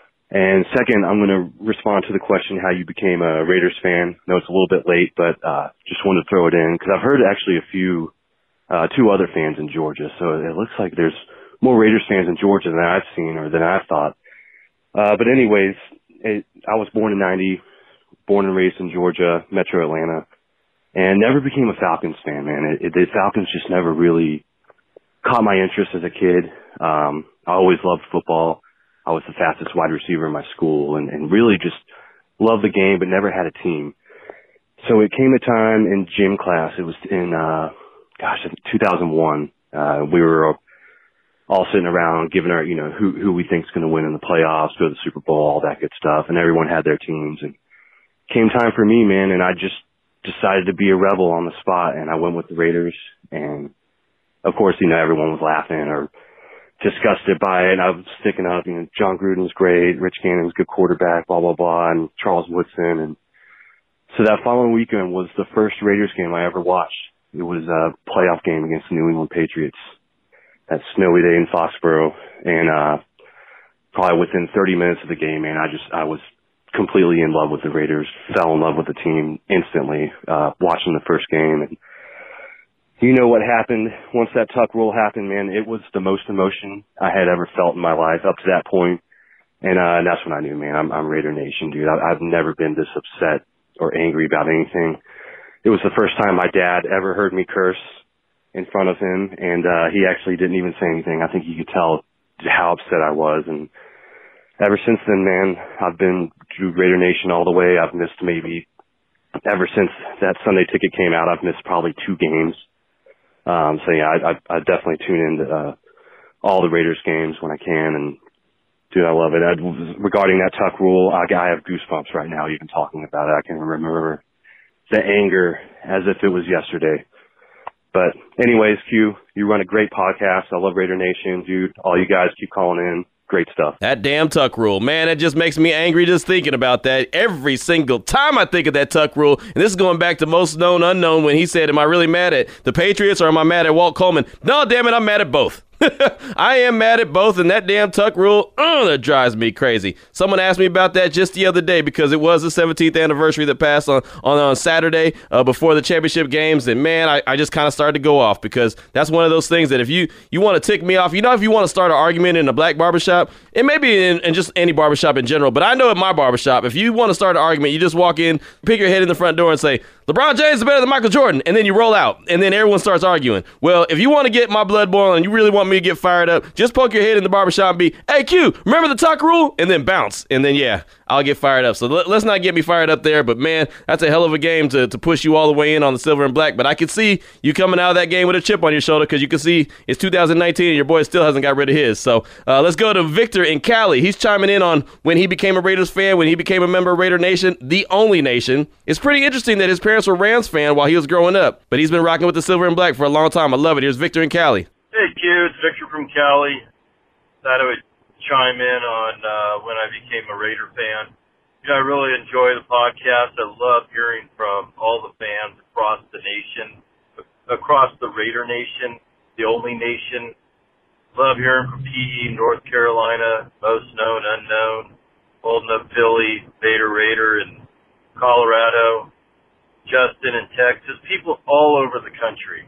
And second, I'm going to respond to the question how you became a Raiders fan. I know it's a little bit late, but uh, just wanted to throw it in because I've heard actually a few, uh, two other fans in Georgia. So it looks like there's more Raiders fans in Georgia than I've seen or than I've thought. Uh, but anyways, it, I was born in ninety, born and raised in Georgia, Metro Atlanta, and never became a Falcons fan, man. It, it, the Falcons just never really caught my interest as a kid. Um, I always loved football. I was the fastest wide receiver in my school and, and really just loved the game, but never had a team. So it came a time in gym class. It was in, uh, gosh, two thousand one. Uh, we were all sitting around giving our, you know, who, who we think is going to win in the playoffs, go to the Super Bowl, all that good stuff. And everyone had their teams. And came time for me, man. And I just decided to be a rebel on the spot. And I went with the Raiders. And of course, you know, everyone was laughing or disgusted by it. I was sticking up, you know, John Gruden's great, Rich Gannon's good quarterback, blah, blah, blah, and Charles Woodson. And so that following weekend was the first Raiders game I ever watched. It was a playoff game against the New England Patriots. That snowy day in Foxborough. And, uh, probably within thirty minutes of the game, man, I just, I was completely in love with the Raiders, fell in love with the team instantly, uh, watching the first game. And you know what happened once that tuck rule happened, man. It was the most emotion I had ever felt in my life up to that point. And, uh, and that's when I knew, man, I'm, I'm Raider Nation, dude. I, I've never been this upset or angry about anything. It was the first time my dad ever heard me curse in front of him. And, uh, he actually didn't even say anything. I think you could tell how upset I was. And ever since then, man, I've been through Raider Nation all the way. I've missed maybe ever since that Sunday ticket came out, I've missed probably two games. Um, so yeah, I, I, I definitely tune into, uh, all the Raiders games when I can. And dude, I love it. I, regarding that tuck rule, I, I have goosebumps right now, even talking about it. I can remember the anger as if it was yesterday. But anyways, Q, you run a great podcast. I love Raider Nation, dude. All you guys keep calling in. Great stuff. That damn tuck rule. Man, it just makes me angry just thinking about that. Every single time I think of that tuck rule, and this is going back to Most Known Unknown when he said, am I really mad at the Patriots or am I mad at Walt Coleman? No, damn it, I'm mad at both. I am mad at both, and that damn tuck rule, uh, that drives me crazy. Someone asked me about that just the other day because it was the seventeenth anniversary that passed on, on, on Saturday uh, before the championship games, and man, I, I just kind of started to go off because that's one of those things that if you, you want to tick me off, you know, if you want to start an argument in a black barbershop, it may be in, in just any barbershop in general, but I know at my barbershop, if you want to start an argument, you just walk in, pick your head in the front door and say, LeBron James is better than Michael Jordan, and then you roll out, and then everyone starts arguing. Well, if you want to get my blood boiling and you really want me to get fired up, just poke your head in the barbershop and be, hey, Q, remember the tuck rule? And then bounce, and then, yeah, I'll get fired up. So let's not get me fired up there, but, man, that's a hell of a game to, to push you all the way in on the silver and black. But I could see you coming out of that game with a chip on your shoulder because you can see it's two thousand nineteen and your boy still hasn't got rid of his. So uh, let's go to Victor in Cali. He's chiming in on when he became a Raiders fan, when he became a member of Raider Nation, the only nation. It's pretty interesting that his parents were Rams fans while he was growing up, but he's been rocking with the silver and black for a long time. I love it. Here's Victor in Cali. Hey, Q, it's Victor from Cali. Thought I would chime in on uh, when I became a Raider fan. You know, I really enjoy the podcast. I love hearing from all the fans across the nation, across the Raider Nation, the only nation. Love hearing from P E, North Carolina, Most Known Unknown, Holding Up Philly, Vader Raider, and Colorado, Justin in Texas, people all over the country.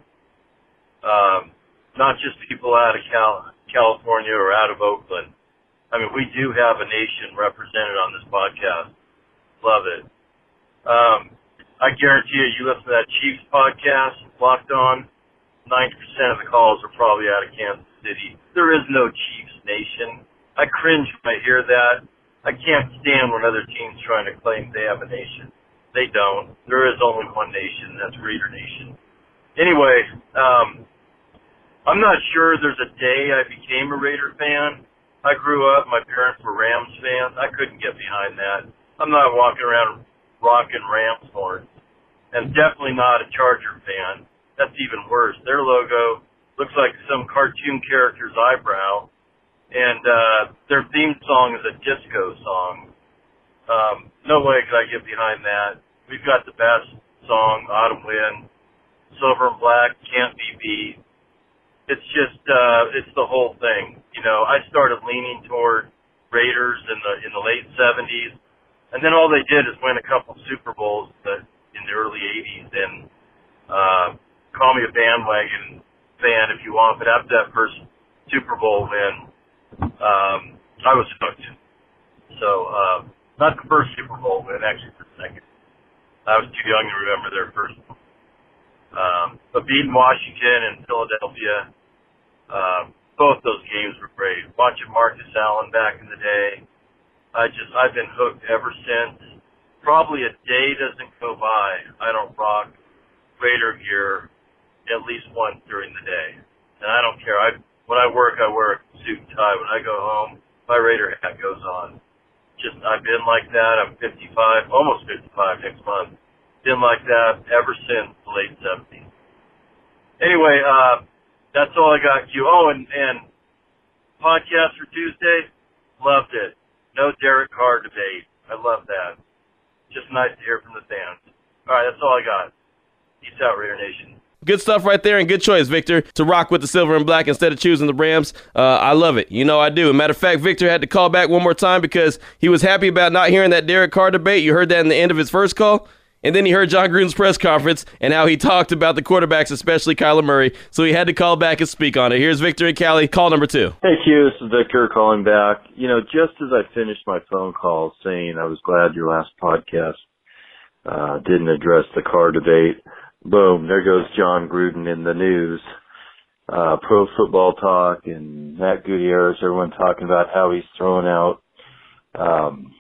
Um, not just people out of Cal- California or out of Oakland. I mean, we do have a nation represented on this podcast. Love it. Um, I guarantee you, you listen to that Chiefs podcast, Locked On, ninety percent of the calls are probably out of Kansas City. There is no Chiefs nation. I cringe when I hear that. I can't stand when other teams trying to claim they have a nation. They don't. There is only one nation, that's Raider Nation. Anyway, um, I'm not sure there's a day I became a Raider fan. I grew up, my parents were Rams fans. I couldn't get behind that. I'm not walking around rocking Rams horns. And definitely not a Charger fan. That's even worse. Their logo looks like some cartoon character's eyebrow. And uh, their theme song is a disco song. Um, no way could I get behind that. We've got the best song, Autumn Wind, Silver and Black, Can't Be Beat. It's just, uh, it's the whole thing. You know, I started leaning toward Raiders in the in the late seventies, and then all they did is win a couple Super Bowls in the early eighties. And uh, call me a bandwagon fan if you want, but after that first Super Bowl win, um, I was hooked. So, uh, not the first Super Bowl win, actually the second. I was too young to remember their first one. Um, but beating Washington and Philadelphia, uh, both those games were great. Watching Marcus Allen back in the day, I just, I've been hooked ever since. Probably a day doesn't go by I don't rock Raider gear at least once during the day. And I don't care. I, when I work, I wear a suit and tie. When I go home, my Raider hat goes on. Just, I've been like that. I'm fifty-five, almost fifty-five next month. Been like that ever since the late seventies. Anyway, uh, that's all I got, Q. Oh, and, and podcast for Tuesday, loved it. No Derek Carr debate. I love that. Just nice to hear from the fans. All right, that's all I got. Peace out, Raider Nation. Good stuff right there, and good choice, Victor, to rock with the silver and black instead of choosing the Rams. Uh, I love it. You know I do. Matter of fact, Victor had to call back one more time because he was happy about not hearing that Derek Carr debate. You heard that in the end of his first call. And then he heard John Gruden's press conference and how he talked about the quarterbacks, especially Kyler Murray. So he had to call back and speak on it. Here's Victor in Cali, call number two. Hey, Q, this is Victor calling back. You know, just as I finished my phone call saying I was glad your last podcast uh, didn't address the Carr debate, boom, there goes John Gruden in the news. Uh, Pro Football Talk and Matt Gutierrez, everyone talking about how he's throwing out um,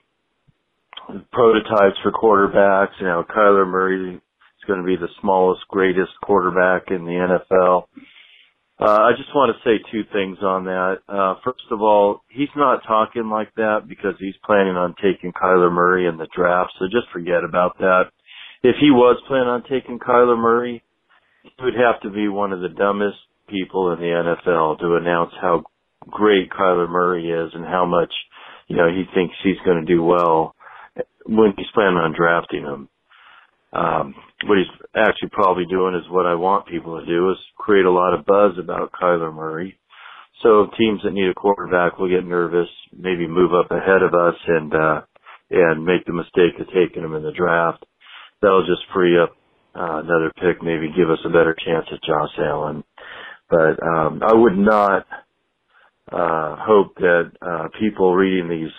prototypes for quarterbacks, and how Kyler Murray is going to be the smallest, greatest quarterback in the N F L. Uh, I just want to say two things on that. Uh, first of all, he's not talking like that because he's planning on taking Kyler Murray in the draft, so just forget about that. If he was planning on taking Kyler Murray, he would have to be one of the dumbest people in the N F L to announce how great Kyler Murray is and how much, you know, he thinks he's going to do well when he's planning on drafting him. Um, what he's actually probably doing is what I want people to do, is create a lot of buzz about Kyler Murray. So teams that need a quarterback will get nervous, maybe move up ahead of us and, uh, and make the mistake of taking him in the draft. That'll just free up uh, another pick, maybe give us a better chance at Josh Allen. But um, I would not uh, hope that uh, people reading these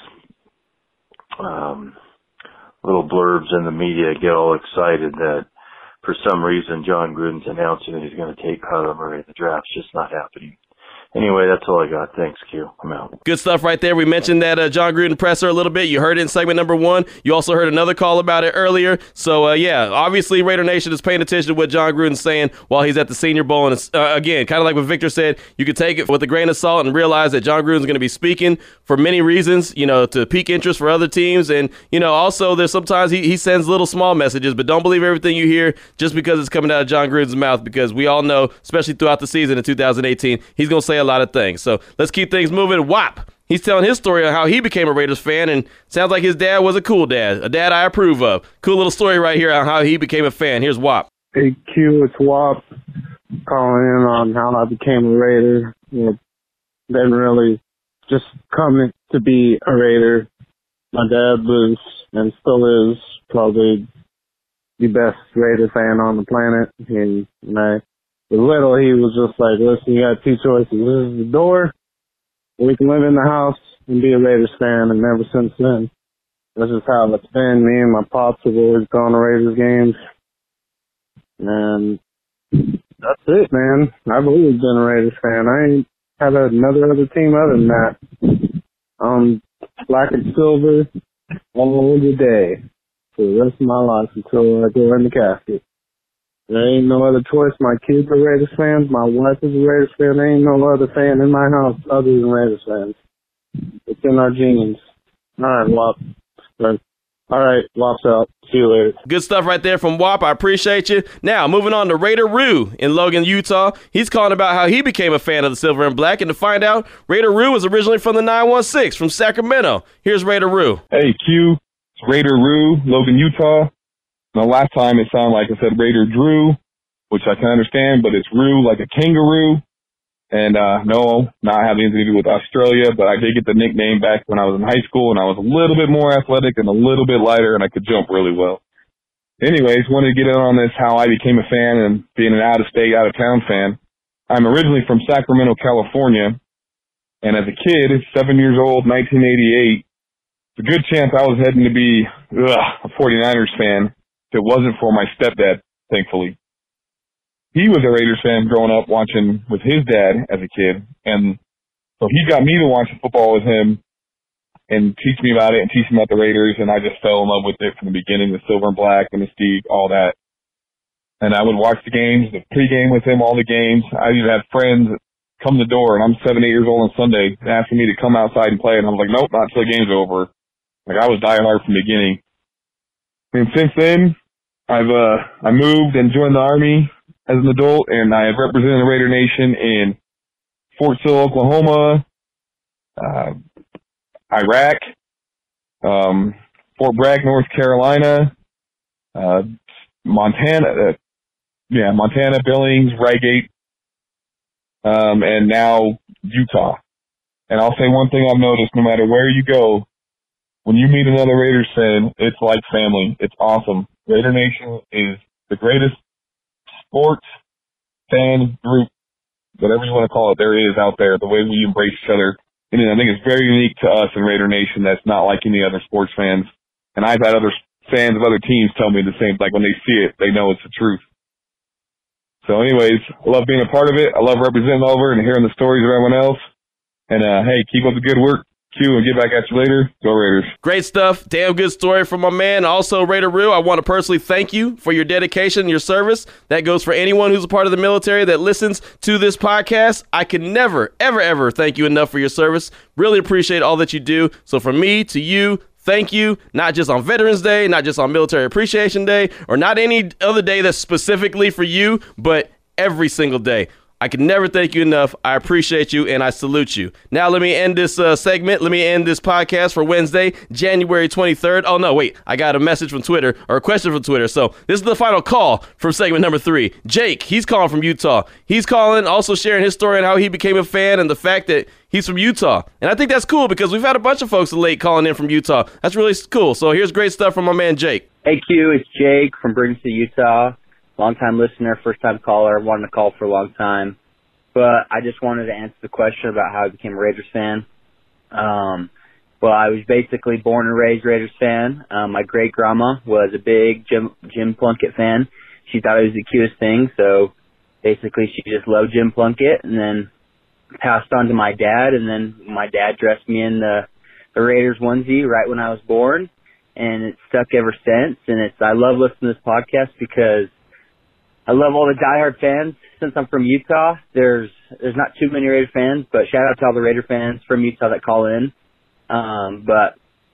um, little blurbs in the media get all excited that for some reason John Gruden's announcing that he's going to take Kyler Murray in the draft. It's just not happening. Anyway, that's all I got. Thanks, Q. I'm out. Good stuff right there. We mentioned that uh, John Gruden presser a little bit. You heard it in segment number one. You also heard another call about it earlier. So, uh, yeah, obviously Raider Nation is paying attention to what John Gruden's saying while he's at the Senior Bowl. And uh, again, kind of like what Victor said, you could take it with a grain of salt and realize that John Gruden's going to be speaking for many reasons, you know, to pique interest for other teams. And, you know, also there's sometimes he, he sends little small messages, but don't believe everything you hear just because it's coming out of John Gruden's mouth, because we all know, especially throughout the season in two thousand eighteen, he's going to say a lot of things. So let's keep things moving. W A P, he's telling his story on how he became a Raiders fan, and sounds like his dad was a cool dad, a dad I approve of. Cool little story right here on how he became a fan. Here's W A P. Hey, Q, it's W A P calling in on how I became a Raider. You know, didn't really just come to be a Raider. My dad was, and still is, probably the best Raider fan on the planet. And when I was little, he was just like, listen, you got two choices. This is the door, or we can live in the house and be a Raiders fan. And ever since then, this is how it's been. Me and my pops have always gone to Raiders games. And that's it, man. I've always been a Raiders fan. I ain't had another other team other than that. Um, black and silver all the day for the rest of my life until I go in the casket. There ain't no other choice. My kids are Raiders fans. My wife is a Raiders fan. There ain't no other fan in my house other than Raiders fans. It's in our genes. All right, W A P. All right, W A P's out. See you later. Good stuff right there from W A P. I appreciate you. Now, moving on to Raider Rue in Logan, Utah. He's calling about how he became a fan of the silver and black. And to find out, Raider Rue was originally from the nine one six from Sacramento. Here's Raider Rue. Hey, Q. It's Raider Rue, Logan, Utah. The last time it sounded like I said Raider Drew, which I can understand, but it's Rue like a kangaroo. And, uh, no, not having anything to do with Australia, but I did get the nickname back when I was in high school, and I was a little bit more athletic and a little bit lighter, and I could jump really well. Anyways, wanted to get in on this, how I became a fan and being an out-of-state, out-of-town fan. I'm originally from Sacramento, California, and as a kid, seven years old, nineteen eighty-eight, it's a good chance I was heading to be ugh, a forty-niners fan if it wasn't for my stepdad, thankfully. He was a Raiders fan growing up watching with his dad as a kid, and so he got me to watch football with him and teach me about it and teach me about the Raiders, and I just fell in love with it from the beginning, the silver and black, the mystique, all that. And I would watch the games, the pregame with him, all the games. I even had friends come to the door, and I'm seven, eight years old on Sunday, asking me to come outside and play, and I was like, nope, not until the game's over. Like, I was diehard from the beginning. And since then, I've uh I moved and joined the Army as an adult, and I have represented the Raider Nation in Fort Sill, Oklahoma, uh, Iraq, um, Fort Bragg, North Carolina, uh, Montana, uh, yeah, Montana, Billings, Reigate, um, and now Utah. And I'll say one thing I've noticed: no matter where you go, when you meet another Raiders fan, it's like family. It's awesome. Raider Nation is the greatest sports fan group, whatever you want to call it, there is out there, the way we embrace each other. And I think it's very unique to us in Raider Nation. That's not like any other sports fans. And I've had other fans of other teams tell me the same, like when they see it, they know it's the truth. So anyways, I love being a part of it. I love representing over and hearing the stories of everyone else. And uh, hey, keep up the good work. Q, and get back at you later. Go Raiders. Great stuff. Damn good story from my man. Also, Raider Rue, I want to personally thank you for your dedication and your service. That goes for anyone who's a part of the military that listens to this podcast. I can never, ever, ever thank you enough for your service. Really appreciate all that you do. So from me to you, thank you, not just on Veterans Day, not just on Military Appreciation Day, or not any other day that's specifically for you, but every single day. I can never thank you enough. I appreciate you, and I salute you. Now, let me end this uh, segment. Let me end this podcast for Wednesday, January twenty-third. Oh, no, wait. I got a message from Twitter, or a question from Twitter. So this is the final call from segment number three. Jake, he's calling from Utah. He's calling, also sharing his story on how he became a fan and the fact that he's from Utah. And I think that's cool because we've had a bunch of folks late calling in from Utah. That's really cool. So here's great stuff from my man, Jake. Hey, Q, it's Jake from Brigham City, Utah. Long-time listener, first-time caller. Wanted to call for a long time. But I just wanted to answer the question about how I became a Raiders fan. Um, well, I was basically born and raised Raiders fan. Um, my great-grandma was a big Jim, Jim Plunkett fan. She thought it was the cutest thing, so basically she just loved Jim Plunkett, and then passed on to my dad, and then my dad dressed me in the, the Raiders onesie right when I was born, and it's stuck ever since. And it's I love listening to this podcast because I love all the diehard fans. Since I'm from Utah, there's there's not too many Raider fans, but shout out to all the Raider fans from Utah that call in. Um, but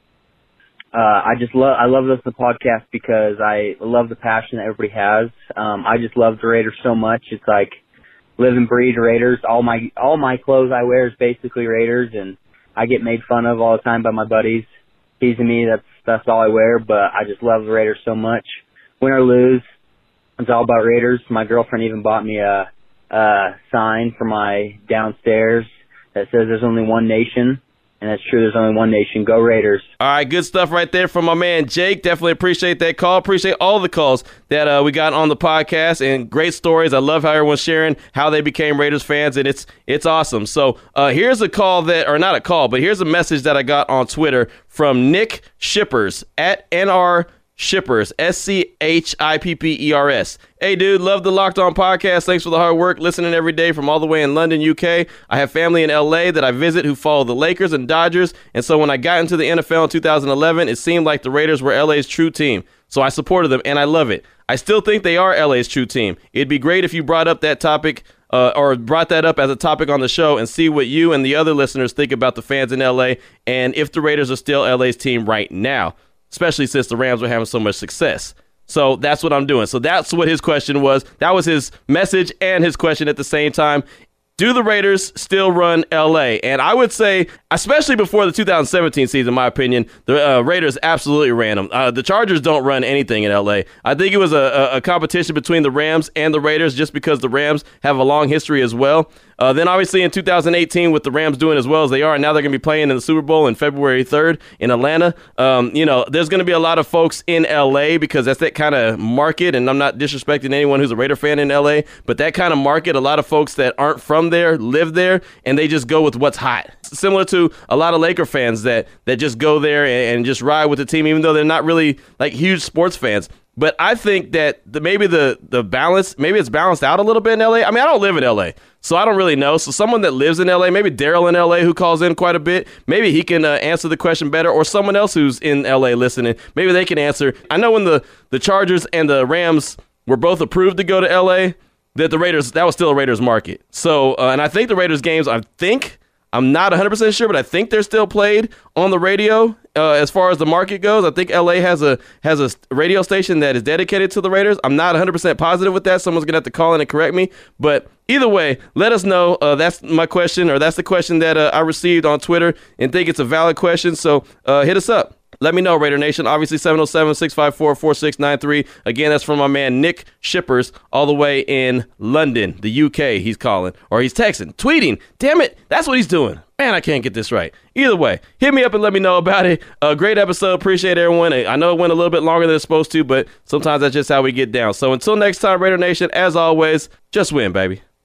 uh, I just love I love listening to the podcast because I love the passion that everybody has. Um, I just love the Raiders so much. It's like live and breed Raiders. All my all my clothes I wear is basically Raiders, and I get made fun of all the time by my buddies, teasing me. That's that's all I wear, but I just love the Raiders so much. Win or lose, it's all about Raiders. My girlfriend even bought me a, a sign for my downstairs that says there's only one nation. And that's true. There's only one nation. Go Raiders. All right, good stuff right there from my man Jake. Definitely appreciate that call. Appreciate all the calls that uh, we got on the podcast and great stories. I love how everyone's sharing how they became Raiders fans, and it's it's awesome. So uh, here's a call that, or not a call, but here's a message that I got on Twitter from Nick Shippers at N R Shippers, S C H I P P E R S. Hey, dude, love the Locked On podcast. Thanks for the hard work, listening every day from all the way in London, U K. I have family in L A that I visit who follow the Lakers and Dodgers, and so when I got into the N F L in two thousand eleven, it seemed like the Raiders were L A's true team. So I supported them, and I love it. I still think they are L A's true team. It'd be great if you brought up that topic uh, or brought that up as a topic on the show and see what you and the other listeners think about the fans in L A and if the Raiders are still L A's team right now, especially since the Rams were having so much success. So that's what I'm doing. So that's what his question was. That was his message and his question at the same time. Do the Raiders still run L A? And I would say, especially before the two thousand seventeen season, in my opinion, the uh, Raiders absolutely ran them. Uh, the Chargers don't run anything in L A. I think it was a, a competition between the Rams and the Raiders just because the Rams have a long history as well. Uh, then obviously in two thousand eighteen, with the Rams doing as well as they are, and now they're going to be playing in the Super Bowl on February third in Atlanta. Um, you know, there's going to be a lot of folks in L A because that's that kind of market, and I'm not disrespecting anyone who's a Raider fan in L A, but that kind of market, a lot of folks that aren't from there live there, and they just go with what's hot. Similar to a lot of Laker fans that, that just go there and, and just ride with the team, even though they're not really like huge sports fans. But I think that the, maybe the, the balance, maybe it's balanced out a little bit in L A. I mean, I don't live in L A, so I don't really know. So someone that lives in L A, maybe Daryl in L A who calls in quite a bit, maybe he can uh, answer the question better, or someone else who's in L A listening, maybe they can answer. I know when the, the Chargers and the Rams were both approved to go to L A, that the Raiders, that was still a Raiders market. So, uh, and I think the Raiders games, I think, I'm not one hundred percent sure, but I think they're still played on the radio uh, as far as the market goes. I think L A has a has a radio station that is dedicated to the Raiders. I'm not one hundred percent positive with that. Someone's going to have to call in and correct me. But either way, let us know. Uh, that's my question, or that's the question that uh, I received on Twitter and think it's a valid question. So uh, hit us up. Let me know, Raider Nation. Obviously, seven oh seven, six five four, four six nine three. Again, that's from my man Nick Shippers all the way in London, the U K. He's calling, or he's texting, tweeting. Damn it, that's what he's doing. Man, I can't get this right. Either way, hit me up and let me know about it. A uh, great episode. Appreciate everyone. I know it went a little bit longer than it's supposed to, but sometimes that's just how we get down. So until next time, Raider Nation, as always, just win, baby.